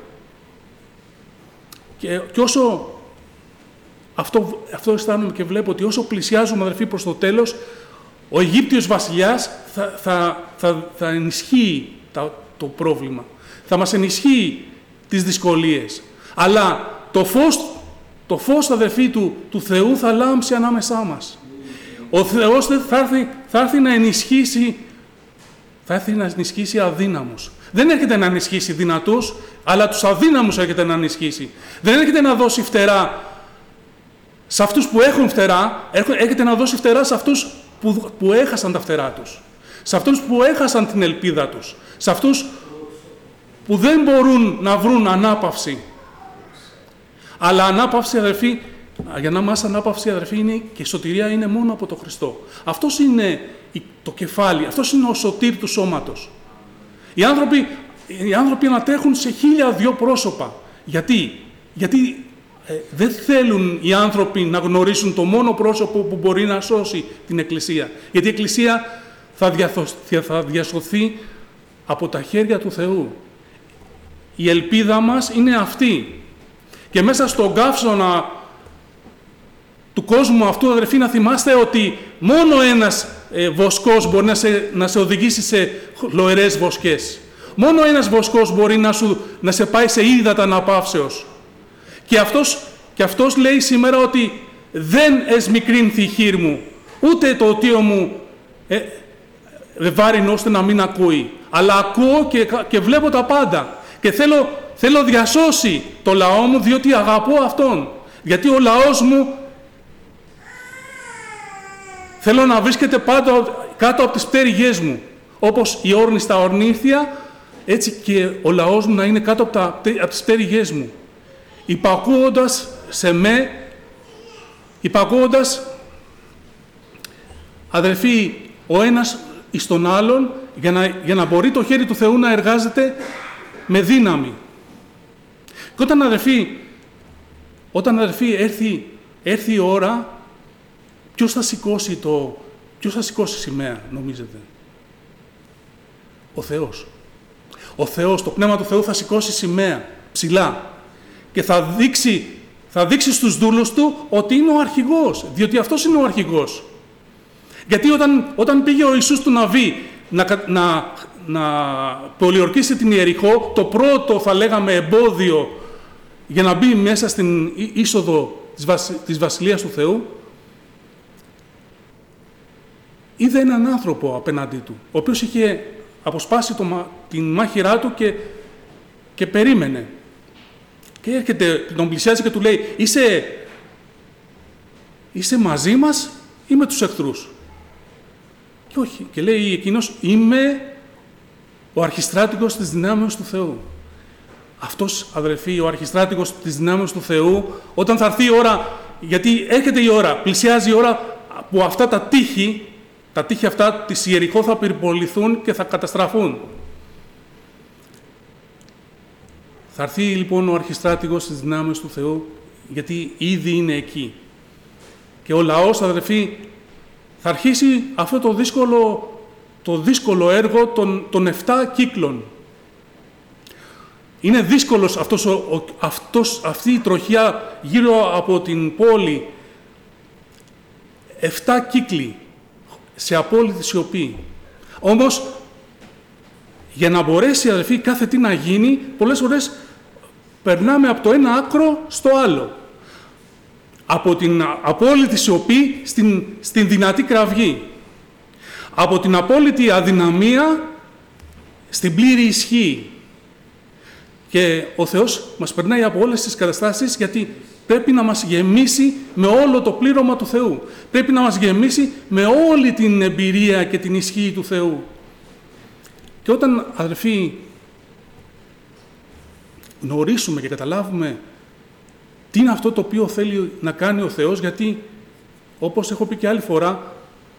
Και, και όσο αυτό, αυτό αισθάνομαι και βλέπω, ότι όσο πλησιάζουμε, αδερφοί, προς το τέλος, ο Αιγύπτιος βασιλιάς θα, θα, θα, θα ενισχύει τα, το πρόβλημα. Θα μας ενισχύει τις δυσκολίες. Αλλά το φως, το φως, αδερφοί, του, του Θεού θα λάμψει ανάμεσά μας. Ο Θεός θα έρθει, θα έρθει να ενισχύσει, θα έρθει να ενισχύσει αδύναμους. Δεν έρχεται να ενισχύσει δυνατούς, αλλά τους αδύναμους έρχεται να ενισχύσει. Δεν έρχεται να δώσει φτερά σε αυτούς που έχουν φτερά, έρχεται να δώσει φτερά σε αυτούς που, που έχασαν τα φτερά τους. Σε αυτούς που έχασαν την ελπίδα τους. Σε αυτούς που δεν μπορούν να βρουν ανάπαυση. Αλλά ανάπαυση, αδερφοί, για να μας ανάπαυση, αδερφοί, είναι και η σωτηρία είναι μόνο από τον Χριστό. Αυτός είναι το κεφάλι, αυτός είναι ο σωτήρ του σώματος. Οι άνθρωποι, οι άνθρωποι ανατέχουν σε χίλια δυο πρόσωπα. Γιατί, Γιατί ε, δεν θέλουν οι άνθρωποι να γνωρίσουν το μόνο πρόσωπο που μπορεί να σώσει την Εκκλησία. Γιατί η Εκκλησία θα, διαθω, θα διασωθεί από τα χέρια του Θεού. Η ελπίδα μας είναι αυτή. Και μέσα στον καύσωνα του κόσμου αυτού, αδερφοί, να θυμάστε ότι μόνο ένας ε, βοσκός μπορεί να σε, να σε οδηγήσει σε λοερές βοσκές. Μόνο ένας βοσκός μπορεί να, σου, να σε πάει σε ύδατα αναπαύσεως. Και αυτός, και αυτός λέει σήμερα ότι δεν εσμικρύνθη η χείρ μου, ούτε το οτίο μου ε, βάρινο ώστε να μην ακούει. Αλλά ακούω και, και βλέπω τα πάντα. Και θέλω, θέλω διασώσει το λαό μου, διότι αγαπώ Αυτόν. Γιατί ο λαός μου θέλω να βρίσκεται πάντα κάτω από τις πτέρυγές μου. Όπως η όρνη στα ορνήθια, έτσι και ο λαός μου να είναι κάτω από, τα, από τις πτέρυγές μου. Υπακούοντας σε με, υπακούοντας, αδελφοί, ο ένας εις τον άλλον, για να, για να μπορεί το χέρι του Θεού να εργάζεται με δύναμη. Και όταν, αδελφοί, όταν, αδελφοί, έρθει, έρθει η ώρα, ποιος θα σηκώσει το, ποιος θα σηκώσει σημαία, νομίζετε? Ο Θεός. Ο Θεός, το Πνεύμα του Θεού θα σηκώσει σημαία ψηλά και θα δείξει, θα δείξει στους δούλους του ότι είναι ο αρχηγός, διότι αυτός είναι ο αρχηγός. Γιατί όταν, όταν πήγε ο Ιησούς του Ναβί να, να, να πολιορκήσει την Ιεριχώ, το πρώτο, θα λέγαμε, εμπόδιο για να μπει μέσα στην είσοδο της, βασι, της Βασιλείας του Θεού, είδε έναν άνθρωπο απέναντί του, ο οποίος είχε αποσπάσει το, την μάχηρά του και, και περίμενε. Και έρχεται, τον πλησιάζει και του λέει, είσαι, είσαι μαζί μας ή με τους εχθρούς? Και όχι. Και λέει εκείνος, είμαι ο αρχιστράτηγος της δυνάμεως του Θεού. Αυτός, αδερφοί, ο αρχιστράτηγος της δυνάμεως του Θεού, όταν θα έρθει η ώρα, γιατί έρχεται η ώρα, πλησιάζει η ώρα που αυτά τα τείχη, τα τείχη αυτά της Ιεριχώ θα πυρποληθούν και θα καταστραφούν. Θα έρθει λοιπόν ο αρχιστράτηγος της δυνάμεως του Θεού, γιατί ήδη είναι εκεί. Και ο λαός, αδερφοί, θα αρχίσει αυτό το δύσκολο, το δύσκολο έργο των, των εφτά κύκλων. Είναι δύσκολος αυτός, ο, ο, αυτός, αυτή η τροχιά γύρω από την πόλη, εφτά κύκλοι, σε απόλυτη σιωπή. Όμως, για να μπορέσει, αδελφοί, κάθε τι να γίνει, πολλές φορές περνάμε από το ένα άκρο στο άλλο. Από την απόλυτη σιωπή στην, στην δυνατή κραυγή. Από την απόλυτη αδυναμία στην πλήρη ισχύ. Και ο Θεός μας περνάει από όλες τις καταστάσεις, γιατί πρέπει να μας γεμίσει με όλο το πλήρωμα του Θεού. Πρέπει να μας γεμίσει με όλη την εμπειρία και την ισχύ του Θεού. Και όταν, αδελφοί, γνωρίσουμε και καταλάβουμε τι είναι αυτό το οποίο θέλει να κάνει ο Θεός, γιατί, όπως έχω πει και άλλη φορά,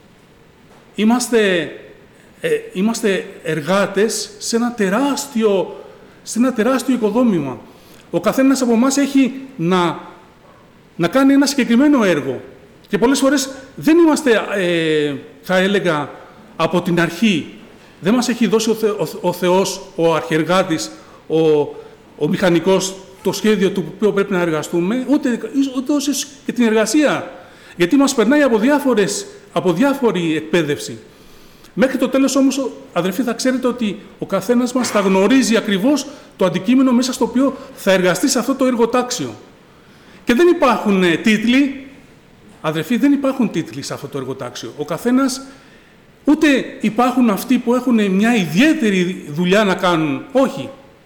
είμαστε, ε, είμαστε εργάτες σε ένα τεράστιο, σε ένα τεράστιο οικοδόμημα. Ο καθένας από εμάς έχει να, να κάνει ένα συγκεκριμένο έργο. Και πολλές φορές δεν είμαστε, ε, θα έλεγα, από την αρχή. Δεν μας έχει δώσει ο, Θε, ο, ο Θεός, ο αρχιεργάτης, ο, ο μηχανικός, το σχέδιο του οποίο πρέπει να εργαστούμε, ούτε, ούτε όσο και την εργασία. Γιατί μας περνάει από, διάφορες, από διάφορη εκπαίδευση. Μέχρι το τέλος όμως, αδερφοί, θα ξέρετε ότι ο καθένας μας θα γνωρίζει ακριβώς το αντικείμενο μέσα στο οποίο θα εργαστεί σε αυτό το εργοτάξιο. Και δεν υπάρχουν ε, τίτλοι, αδερφοί, δεν υπάρχουν τίτλοι σε αυτό το εργοτάξιο. Ο καθένας, ούτε υπάρχουν αυτοί που έχουν μια ιδιαίτερη δουλειά να κάνουν. Όχι.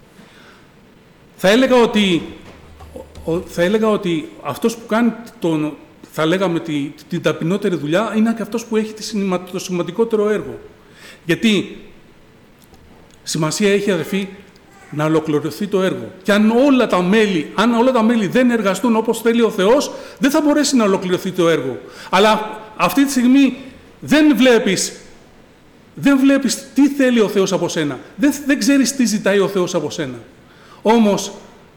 Θα έλεγα ότι, θα έλεγα ότι αυτός που κάνει τον, θα λέγαμε τη, την ταπεινότερη δουλειά είναι και αυτός που έχει το σημαντικότερο έργο. Γιατί σημασία έχει, αδερφοί, να ολοκληρωθεί το έργο. Και αν όλα τα μέλη, αν όλα τα μέλη δεν εργαστούν όπως θέλει ο Θεός, δεν θα μπορέσει να ολοκληρωθεί το έργο. Αλλά αυτή τη στιγμή δεν βλέπεις, δεν βλέπεις τι θέλει ο Θεός από σένα. Δεν, δεν ξέρεις τι ζητάει ο Θεός από σένα. Όμως,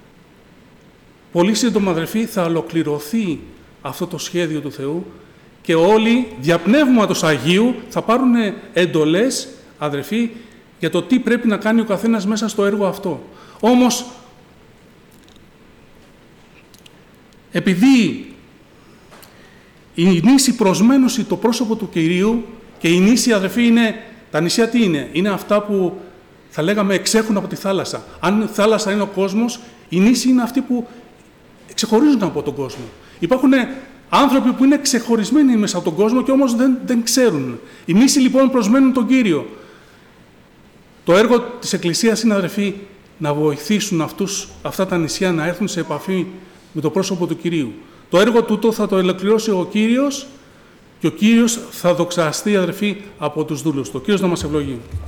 πολύ σύντομα, αδερφοί, θα ολοκληρωθεί αυτό το σχέδιο του Θεού και όλοι, δια πνεύματος Αγίου, θα πάρουν εντολές, αδερφοί, για το τι πρέπει να κάνει ο καθένας μέσα στο έργο αυτό. Όμως, επειδή η νήσι προσμένωση το πρόσωπο του Κυρίου και η νήσι, αδερφοί, είναι, τα νησιά τι είναι, είναι αυτά που θα λέγαμε εξέχουν από τη θάλασσα. Αν η θάλασσα είναι ο κόσμος, οι νήσοι είναι αυτοί που ξεχωρίζουν από τον κόσμο. Υπάρχουν άνθρωποι που είναι ξεχωρισμένοι μέσα από τον κόσμο και όμως δεν, δεν ξέρουν. Οι νήσοι λοιπόν προσμένουν τον Κύριο. Το έργο της Εκκλησίας είναι, αδερφοί, να βοηθήσουν αυτούς, αυτά τα νησιά να έρθουν σε επαφή με το πρόσωπο του Κυρίου. Το έργο τούτο θα το ολοκληρώσει ο Κύριος και ο Κύριος θα δοξαστεί, αδερφοί, από τους δούλους του. Ο Κύριος να μας ευλογεί.